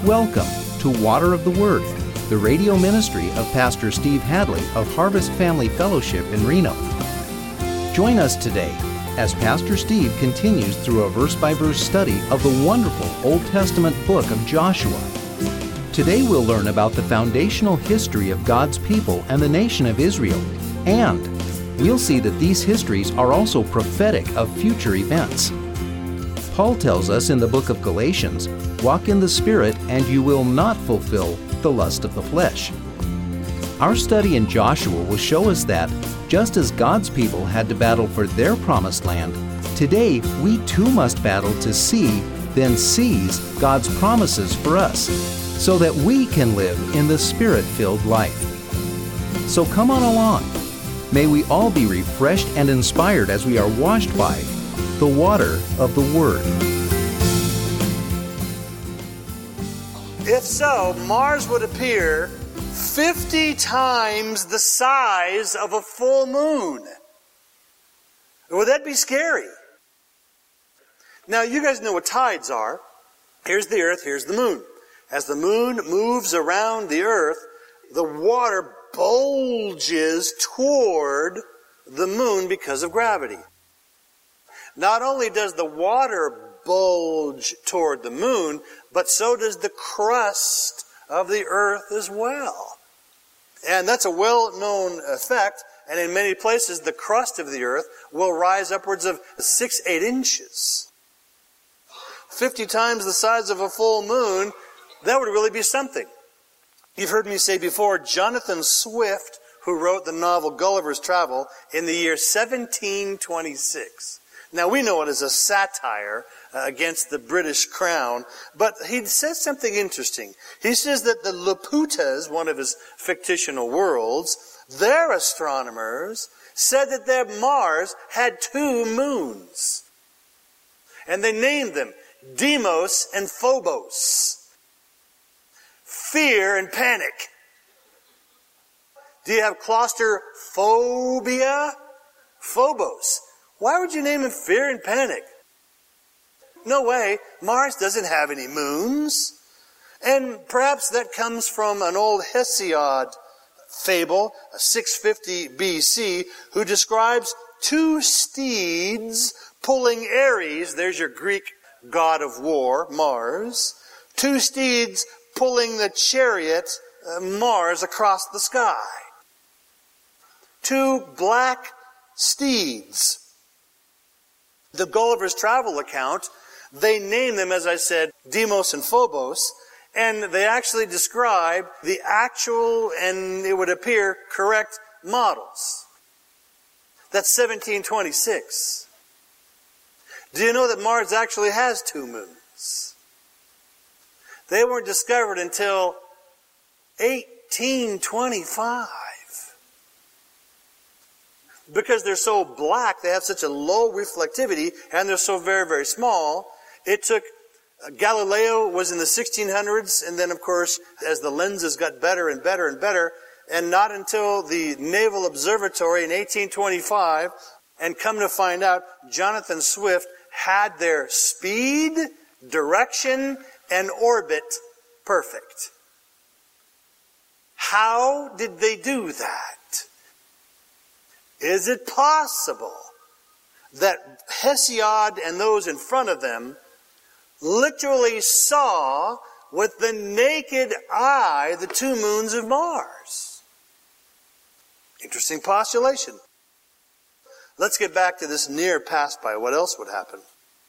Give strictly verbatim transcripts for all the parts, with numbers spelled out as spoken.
Welcome to Water of the Word, the radio ministry of Pastor Steve Hadley of Harvest Family Fellowship in Reno. Join us today as Pastor Steve continues through a verse-by-verse study of the wonderful Old Testament book of Joshua. Today we'll learn about the foundational history of God's people and the nation of Israel, and we'll see that these histories are also prophetic of future events. Paul tells us in the book of Galatians, "Walk in the Spirit, and you will not fulfill the lust of the flesh." Our study in Joshua will show us that, just as God's people had to battle for their promised land, today we too must battle to see, then seize God's promises for us, so that we can live in the Spirit-filled life. So come on along. May we all be refreshed and inspired as we are washed by the water of the Word. If so, Mars would appear fifty times the size of a full moon. Would that be scary? Now, you guys know what tides are. Here's the Earth, here's the moon. As the moon moves around the Earth, the water bulges toward the moon because of gravity. Not only does the water bulge toward the moon, but so does the crust of the Earth as well. And that's a well-known effect, and in many places the crust of the Earth will rise upwards of six, eight inches. Fifty times the size of a full moon, that would really be something. You've heard me say before, Jonathan Swift, who wrote the novel Gulliver's Travel in the year seventeen twenty-six. Now, we know it as a satire uh, against the British crown, but he says something interesting. He says that the Laputas, one of his fictional worlds, their astronomers said that their Mars had two moons. And they named them Deimos and Phobos. Fear and panic. Do you have claustrophobia? Phobos. Why would you name him Fear and Panic? No way. Mars doesn't have any moons. And perhaps that comes from an old Hesiod fable, six fifty B C, who describes two steeds pulling Ares, there's your Greek god of war, Mars, two steeds pulling the chariot, uh, Mars, across the sky. Two black steeds. The Gulliver's Travel account, they name them, as I said, Deimos and Phobos, and they actually describe the actual, and it would appear, correct models. That's seventeen twenty-six. Do you know that Mars actually has two moons? They weren't discovered until eighteen twenty-five. Because they're so black, they have such a low reflectivity, and they're so very, very small. It took, uh, Galileo was in the sixteen hundreds, and then, of course, as the lenses got better and better and better, and not until the Naval Observatory in eighteen twenty-five, and come to find out, Jonathan Swift had their speed, direction, and orbit perfect. How did they do that? Is it possible that Hesiod and those in front of them literally saw with the naked eye the two moons of Mars? Interesting postulation. Let's get back to this near pass-by. What else would happen?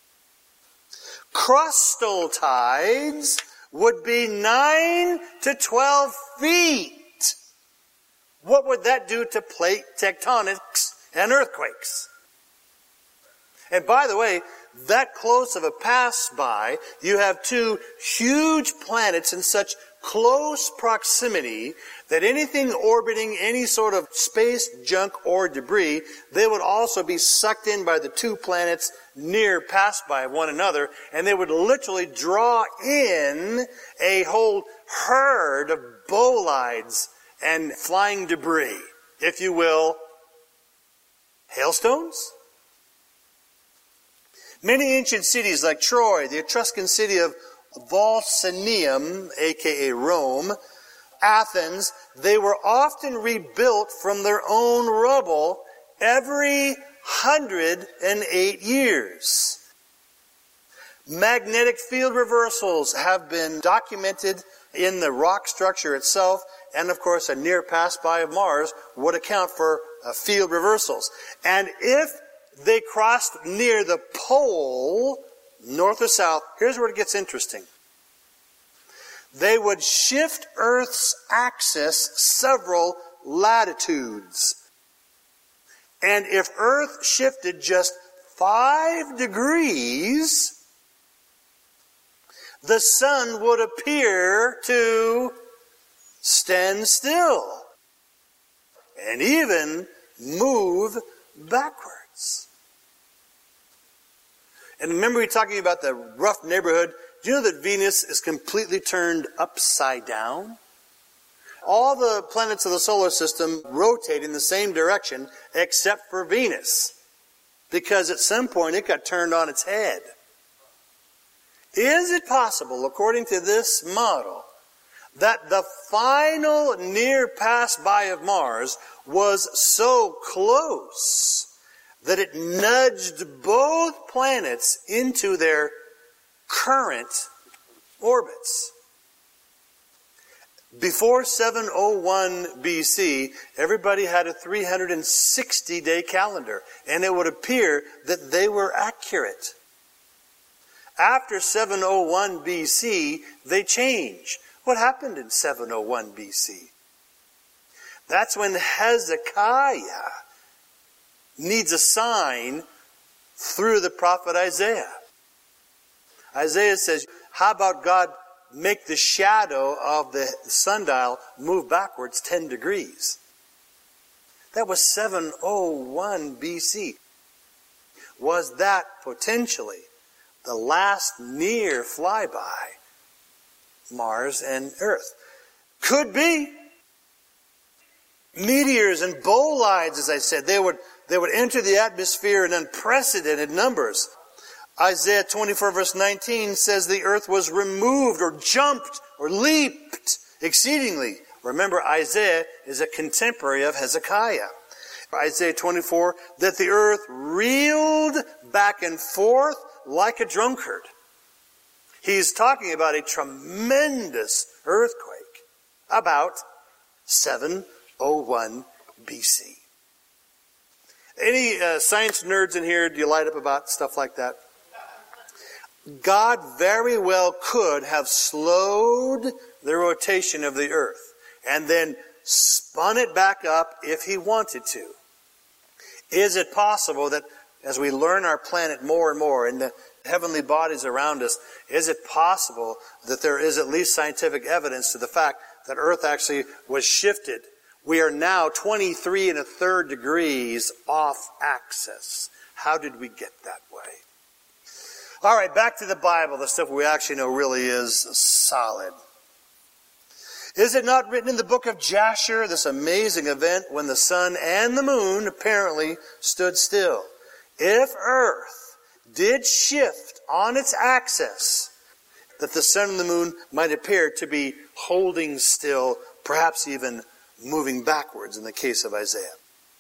Crustal tides would be nine to twelve feet. What would that do to plate tectonics and earthquakes? And by the way, that close of a pass-by, you have two huge planets in such close proximity that anything orbiting any sort of space junk or debris, they would also be sucked in by the two planets near pass-by one another, and they would literally draw in a whole herd of bolides and flying debris, if you will, hailstones? Many ancient cities like Troy, the Etruscan city of Volsinium, aka Rome, Athens, they were often rebuilt from their own rubble every one hundred eight years. Magnetic field reversals have been documented in the rock structure itself, and of course a near pass-by of Mars would account for uh, field reversals. And if they crossed near the pole, north or south, here's where it gets interesting. They would shift Earth's axis several latitudes. And if Earth shifted just five degrees, the sun would appear to stand still and even move backwards. And remember we were talking about the rough neighborhood. Do you know that Venus is completely turned upside down? All the planets of the solar system rotate in the same direction except for Venus, because at some point it got turned on its head. Is it possible, according to this model, that the final near pass-by of Mars was so close that it nudged both planets into their current orbits? Before seven oh one B C, everybody had a three hundred sixty day calendar, and it would appear that they were accurate. After seven oh one B C, they changed. What happened in seven oh one B C? That's when Hezekiah needs a sign through the prophet Isaiah. Isaiah says, how about God make the shadow of the sundial move backwards ten degrees? That was seven oh one B C. Was that potentially the last near flyby Mars and Earth? Could be. Meteors and bolides, as I said, they would, they would enter the atmosphere in unprecedented numbers. Isaiah twenty-four verse nineteen says the earth was removed or jumped or leaped exceedingly. Remember, Isaiah is a contemporary of Hezekiah. Isaiah twenty-four, that the earth reeled back and forth like a drunkard. He's talking about a tremendous earthquake about seven oh one B C. Any uh, science nerds in here, do you light up about stuff like that? God very well could have slowed the rotation of the earth and then spun it back up if he wanted to. Is it possible that as we learn our planet more and more and the heavenly bodies around us, is it possible that there is at least scientific evidence to the fact that Earth actually was shifted? We are now twenty-three and a third degrees off axis. How did we get that way? All right, back to the Bible, the stuff we actually know really is solid. Is it not written in the book of Jasher, this amazing event when the sun and the moon apparently stood still? If Earth did shift on its axis, that the sun and the moon might appear to be holding still, perhaps even moving backwards in the case of Isaiah.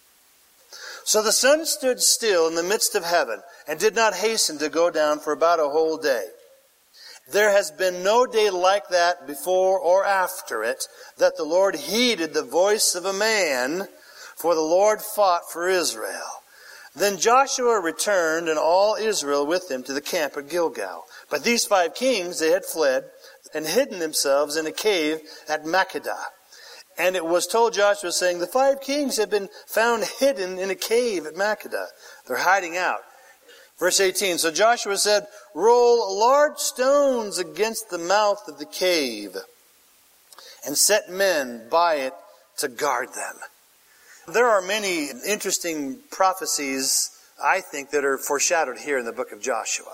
So the sun stood still in the midst of heaven and did not hasten to go down for about a whole day. There has been no day like that before or after it, that the Lord heeded the voice of a man, for the Lord fought for Israel. Then Joshua returned and all Israel with him to the camp at Gilgal. But these five kings, they had fled and hidden themselves in a cave at Makkedah. And it was told Joshua, saying, the five kings have been found hidden in a cave at Makkedah. They're hiding out. Verse eighteen, so Joshua said, roll large stones against the mouth of the cave and set men by it to guard them. There are many interesting prophecies, I think, that are foreshadowed here in the book of Joshua.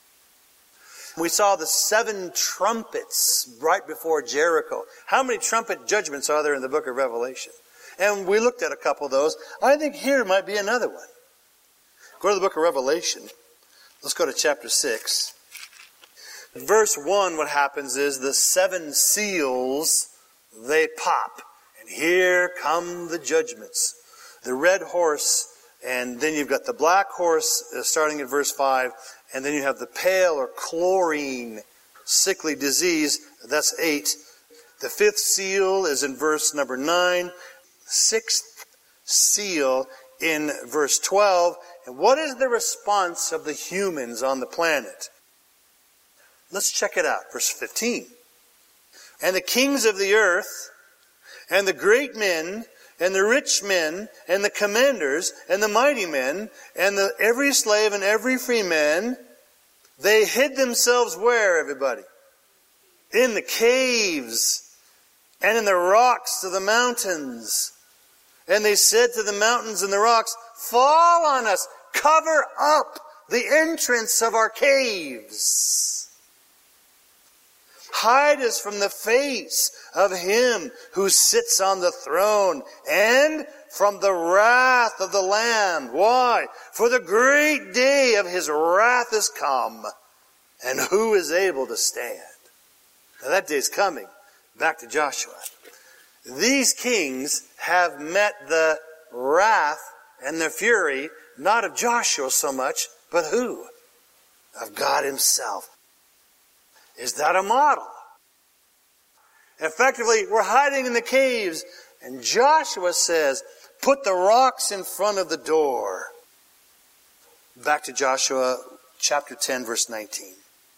We saw the seven trumpets right before Jericho. How many trumpet judgments are there in the book of Revelation? And we looked at a couple of those. I think here might be another one. Go to the book of Revelation. Let's go to chapter six. In verse one, what happens is the seven seals, they pop. And here come the judgments. The red horse, and then you've got the black horse, uh, starting at verse five, and then you have the pale or chlorine, sickly disease, that's eight. The fifth seal is in verse number nine. Sixth seal in verse twelve. And what is the response of the humans on the planet? Let's check it out. Verse fifteen. And the kings of the earth, and the great men, and the rich men, and the commanders, and the mighty men, and the, every slave and every free man, they hid themselves where, everybody? In the caves, and in the rocks of the mountains. And they said to the mountains and the rocks, fall on us, cover up the entrance of our caves. Hide us from the face of him who sits on the throne and from the wrath of the Lamb. Why? For the great day of his wrath is come, and who is able to stand? Now that day is coming. Back to Joshua. These kings have met the wrath and the fury, not of Joshua so much, but who? Of God himself. Is that a model? Effectively, we're hiding in the caves, and Joshua says, put the rocks in front of the door. Back to Joshua chapter ten, verse nineteen.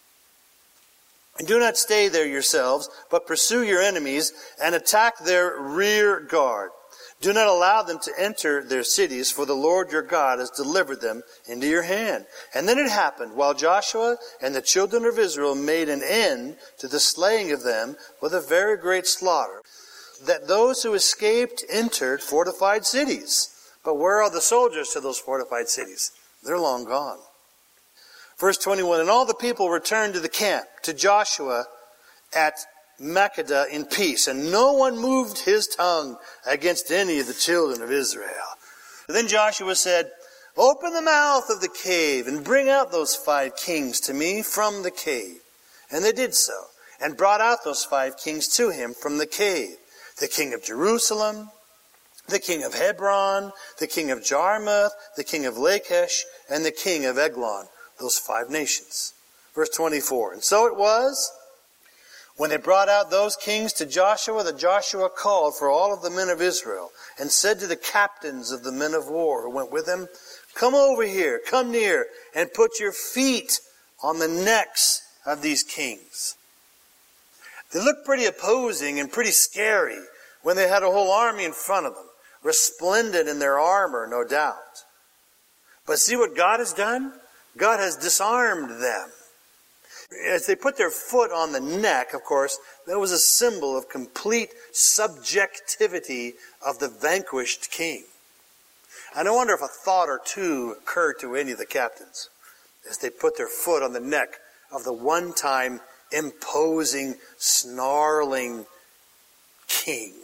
And do not stay there yourselves, but pursue your enemies and attack their rear guard. Do not allow them to enter their cities, for the Lord your God has delivered them into your hand. And then it happened, while Joshua and the children of Israel made an end to the slaying of them with a very great slaughter, that those who escaped entered fortified cities. But where are the soldiers to those fortified cities? They're long gone. Verse twenty-one, and all the people returned to the camp, to Joshua at Makkedah in peace, and no one moved his tongue against any of the children of Israel. Then Joshua said, open the mouth of the cave and bring out those five kings to me from the cave. And they did so, and brought out those five kings to him from the cave. The king of Jerusalem, the king of Hebron, the king of Jarmuth, the king of Lachish, and the king of Eglon. Those five nations. Verse twenty-four, and so it was, when they brought out those kings to Joshua, that Joshua called for all of the men of Israel, and said to the captains of the men of war who went with him, come over here, come near, and put your feet on the necks of these kings. They looked pretty opposing and pretty scary when they had a whole army in front of them, resplendent in their armor, no doubt. But see what God has done? God has disarmed them. As they put their foot on the neck, of course, that was a symbol of complete subjectivity of the vanquished king. And I wonder if a thought or two occurred to any of the captains as they put their foot on the neck of the one-time imposing, snarling king.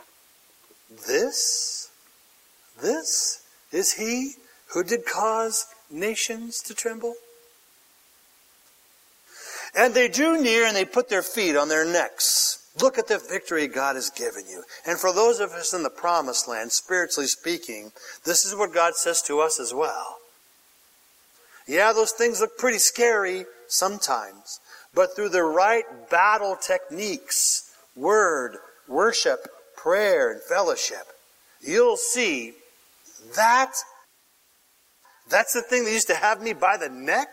This, this is he who did cause nations to tremble? And they drew near and they put their feet on their necks. Look at the victory God has given you. And for those of us in the promised land, spiritually speaking, this is what God says to us as well. Yeah, those things look pretty scary sometimes, but through the right battle techniques, word, worship, prayer, and fellowship, you'll see that that's the thing that used to have me by the neck.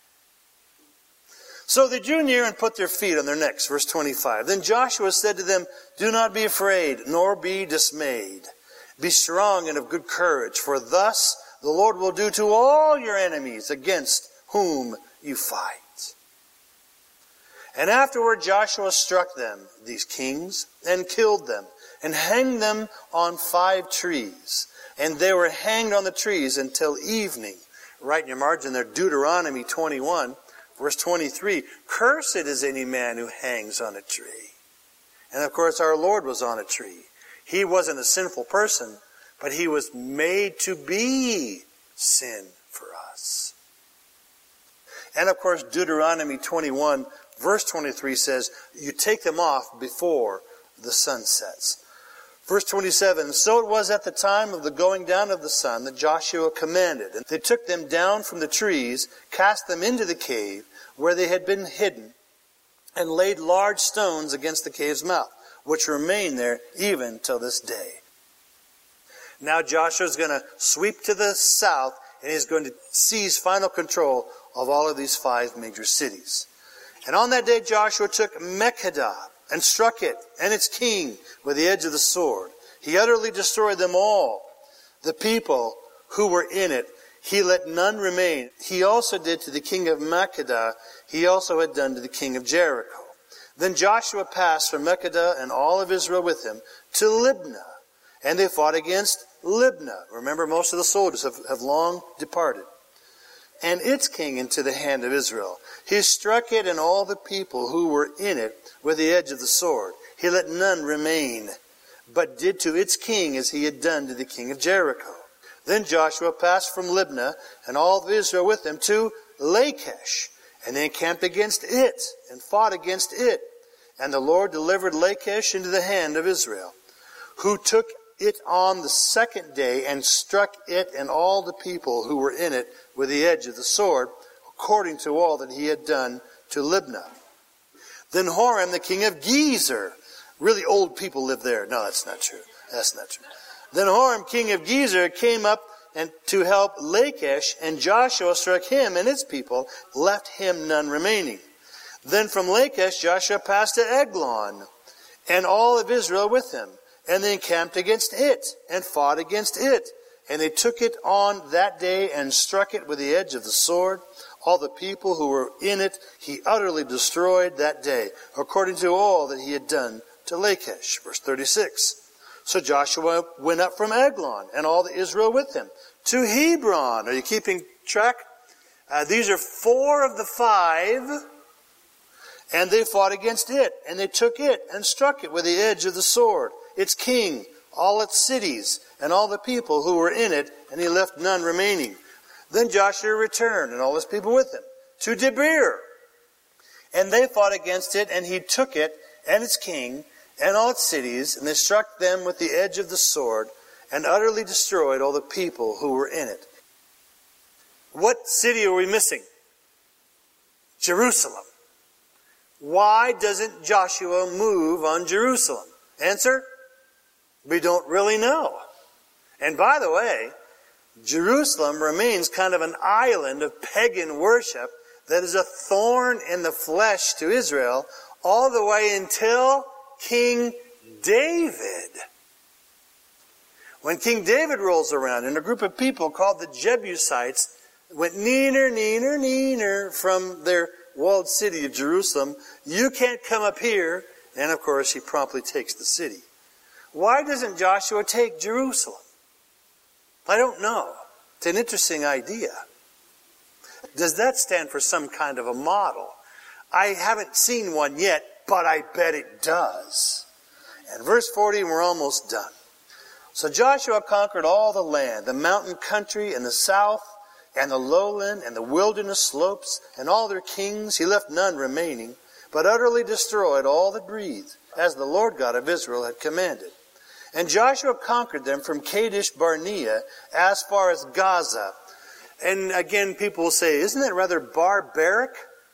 So they drew near and put their feet on their necks. Verse twenty-five. Then Joshua said to them, do not be afraid, nor be dismayed. Be strong and of good courage, for thus the Lord will do to all your enemies against whom you fight. And afterward Joshua struck them, these kings, and killed them, and hanged them on five trees. And they were hanged on the trees until evening. Write in your margin there, Deuteronomy twenty-one, verse twenty-three. Cursed is any man who hangs on a tree. And of course our Lord was on a tree. He wasn't a sinful person, but he was made to be sin for us. And of course Deuteronomy twenty-one, Verse twenty-three says, you take them off before the sun sets. Verse twenty-seven, so it was at the time of the going down of the sun that Joshua commanded. And they took them down from the trees, cast them into the cave where they had been hidden, and laid large stones against the cave's mouth, which remain there even till this day. Now Joshua is going to sweep to the south, and he's going to seize final control of all of these five major cities. And on that day Joshua took Makkedah, and struck it and its king with the edge of the sword. He utterly destroyed them all. The people who were in it, he let none remain. He also did to the king of Makkedah, he also had done to the king of Jericho. Then Joshua passed from Makkedah and all of Israel with him to Libnah. And they fought against Libnah. Remember, most of the soldiers have, have long departed. And its king into the hand of Israel. He struck it and all the people who were in it with the edge of the sword. He let none remain, but did to its king as he had done to the king of Jericho. Then Joshua passed from Libnah and all of Israel with him to Lachish, and they encamped against it and fought against it. And the Lord delivered Lachish into the hand of Israel, who took it on the second day and struck it and all the people who were in it with the edge of the sword, according to all that he had done to Libnah. Then Horam, the king of Gezer, really old people live there. No, that's not true. That's not true. Then Horam, king of Gezer, came up and to help Lachish, and Joshua struck him and his people, left him none remaining. Then from Lachish Joshua passed to Eglon, and all of Israel with him, and they encamped against it, and fought against it. And they took it on that day, and struck it with the edge of the sword. All the people who were in it he utterly destroyed that day, according to all that he had done to Lachish. Verse thirty-six. So Joshua went up from Eglon, and all the Israel with him, to Hebron. Are you keeping track? Uh, these are four of the five, and they fought against it, and they took it, and struck it with the edge of the sword, its king, all its cities, and all the people who were in it, and he left none remaining. Then Joshua returned, and all his people with him, to Debir. And they fought against it, and he took it, and its king, and all its cities, and they struck them with the edge of the sword, and utterly destroyed all the people who were in it. What city are we missing? Jerusalem. Why doesn't Joshua move on Jerusalem? Answer? We don't really know. And by the way, Jerusalem remains kind of an island of pagan worship that is a thorn in the flesh to Israel all the way until King David. When King David rolls around and a group of people called the Jebusites went neener, neener, neener from their walled city of Jerusalem, you can't come up here. And of course he promptly takes the city. Why doesn't Joshua take Jerusalem? I don't know. It's an interesting idea. Does that stand for some kind of a model? I haven't seen one yet, but I bet it does. And verse forty, and we're almost done. So Joshua conquered all the land, the mountain country and the south, and the lowland and the wilderness slopes, and all their kings. He left none remaining, but utterly destroyed all that breathed, as the Lord God of Israel had commanded. And Joshua conquered them from Kadesh Barnea as far as Gaza. And again, people will say, isn't that rather barbaric?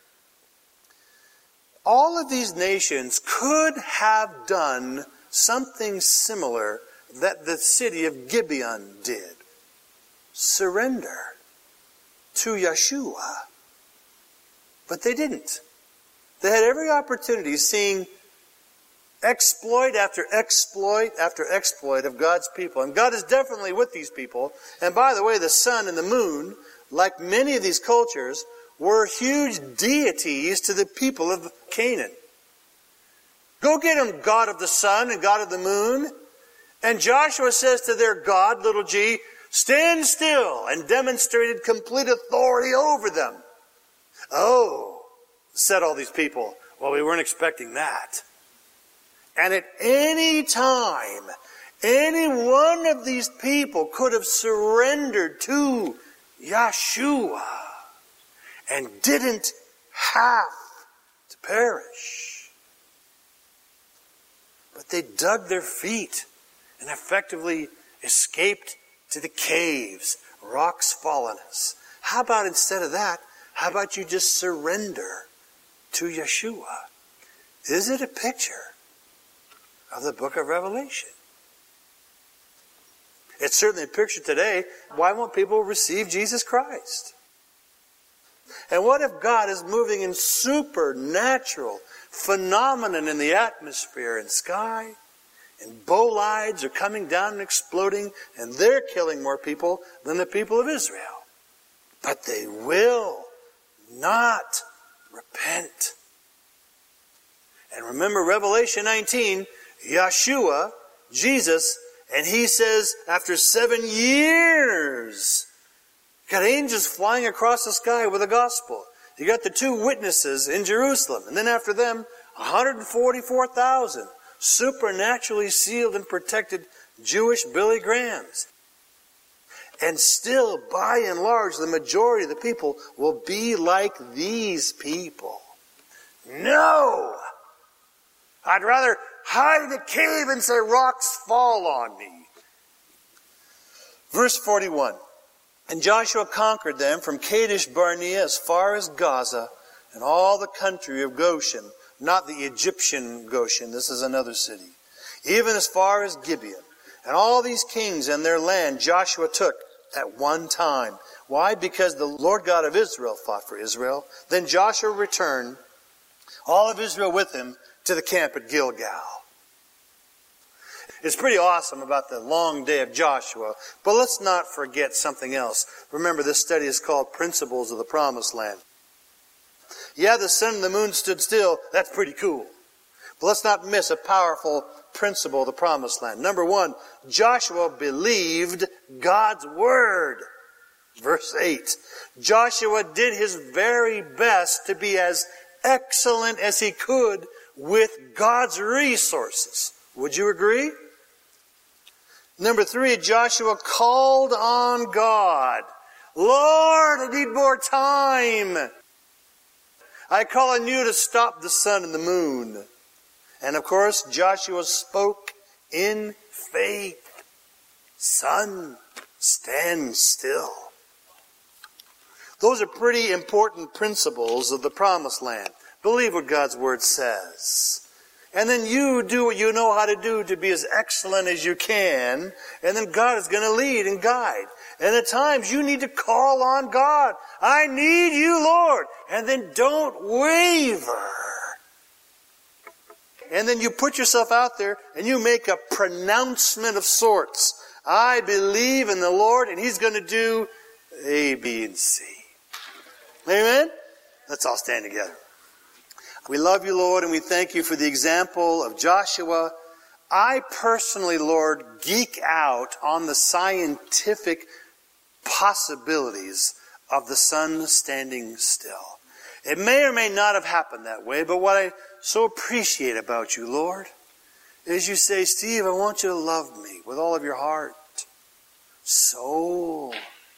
All of these nations could have done something similar that the city of Gibeon did. Surrender to Yeshua. But they didn't. They had every opportunity, seeing exploit after exploit after exploit of God's people. And God is definitely with these people. And by the way, the sun and the moon, like many of these cultures, were huge deities to the people of Canaan. Go get them, God of the sun and God of the moon. And Joshua says to their God, little g, stand still, and demonstrated complete authority over them. Oh, said all these people, well, we weren't expecting that. And at any time, any one of these people could have surrendered to Yeshua and didn't have to perish. But they dug their feet and effectively escaped to the caves, rocks fallenness. How about instead of that, how about you just surrender to Yeshua? Is it a picture of the book of Revelation? It's certainly a picture today. Why won't people receive Jesus Christ? And what if God is moving in supernatural phenomenon in the atmosphere and sky, and bolides are coming down and exploding, and they're killing more people than the people of Israel? But they will not repent. And remember Revelation nineteen, Yeshua, Jesus, and he says after seven years, got angels flying across the sky with the gospel. You got the two witnesses in Jerusalem. And then after them, one hundred forty-four thousand supernaturally sealed and protected Jewish Billy Grahams. And still, by and large, the majority of the people will be like these people. No! I'd rather hide in a cave and say, rocks fall on me. Verse forty-one. And Joshua conquered them from Kadesh Barnea as far as Gaza and all the country of Goshen, not the Egyptian Goshen, this is another city, even as far as Gibeon. And all these kings and their land Joshua took at one time. Why? Because the Lord God of Israel fought for Israel. Then Joshua returned, all of Israel with him, to the camp at Gilgal. It's pretty awesome about the long day of Joshua, but let's not forget something else. Remember, this study is called Principles of the Promised Land. Yeah, the sun and the moon stood still. That's pretty cool. But let's not miss a powerful principle of the Promised Land. Number one, Joshua believed God's word. Verse eight. Joshua did his very best to be as excellent as he could with God's resources. Would you agree? Number three, Joshua called on God. Lord, I need more time. I call on you to stop the sun and the moon. And of course, Joshua spoke in faith. Sun, stand still. Those are pretty important principles of the Promised Land. Believe what God's Word says. And then you do what you know how to do to be as excellent as you can. And then God is going to lead and guide. And at times you need to call on God. I need you, Lord. And then don't waver. And then you put yourself out there and you make a pronouncement of sorts. I believe in the Lord and He's going to do A, B, and C. Amen? Let's all stand together. We love you, Lord, and we thank you for the example of Joshua. I personally, Lord, geek out on the scientific possibilities of the sun standing still. It may or may not have happened that way, but what I so appreciate about you, Lord, is you say, Steve, I want you to love me with all of your heart, soul,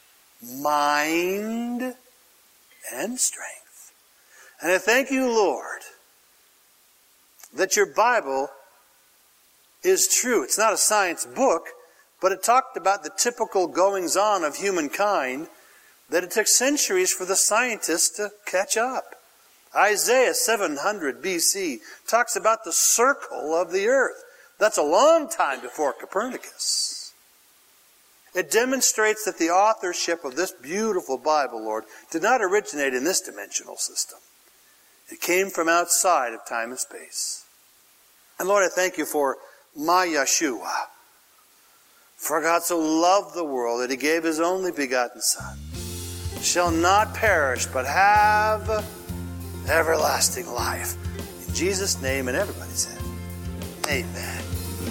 mind, and strength. And I thank you, Lord, that your Bible is true. It's not a science book, but it talked about the typical goings-on of humankind that it took centuries for the scientists to catch up. Isaiah seven hundred B C talks about the circle of the earth. That's a long time before Copernicus. It demonstrates that the authorship of this beautiful Bible, Lord, did not originate in this dimensional system. It came from outside of time and space. And Lord, I thank you for my Yeshua. For God so loved the world that He gave His only begotten Son, shall not perish but have everlasting life. In Jesus' name, and everybody said, amen.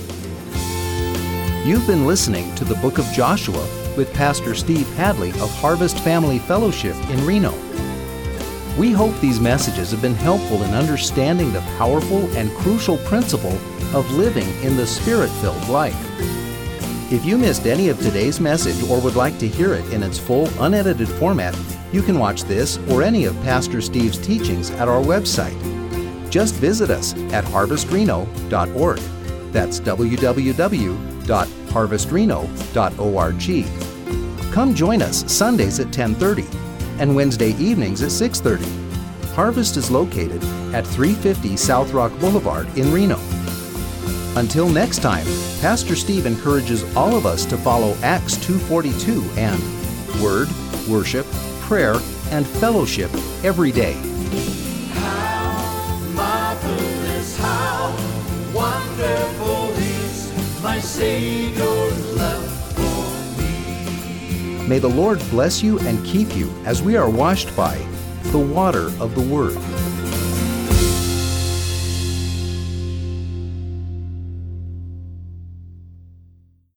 You've been listening to the Book of Joshua with Pastor Steve Hadley of Harvest Family Fellowship in Reno. We hope these messages have been helpful in understanding the powerful and crucial principle of living in the Spirit-filled life. If you missed any of today's message or would like to hear it in its full, unedited format, you can watch this or any of Pastor Steve's teachings at our website, Just visit us at harvest reno dot org. That's w w w dot harvest reno dot org. Come join us Sundays at ten thirty and Wednesday evenings at six thirty. Harvest is located at three fifty South Rock Boulevard in Reno. Until next time, Pastor Steve encourages all of us to follow Acts two forty-two and Word, Worship, Prayer, and Fellowship every day. How marvelous, how wonderful is my Savior's love for me. May the Lord bless you and keep you as we are washed by the water of the Word.